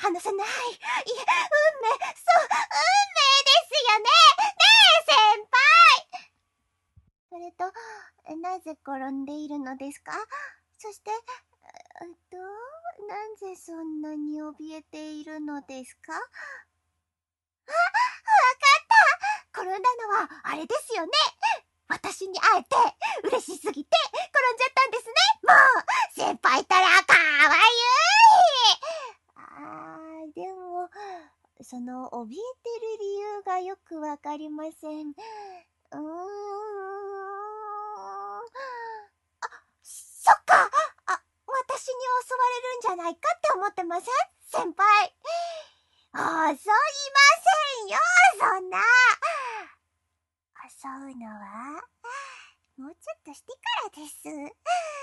離さない。いえ、運命ですよね。ねえ、先輩。それと、なぜ転んでいるのですか？そして、なぜそんなに怯えているのですか？わかった。転んだのはあれですよね。私に会えて嬉しすぎて転んじゃったんですね。もう先輩ったらかわゆい。でもその怯えてる理由がよくわかりません。そっか。私に襲われるんじゃないかって思ってません？先輩。襲いませんよ、そんな。襲うのはもうちょっとしてからです。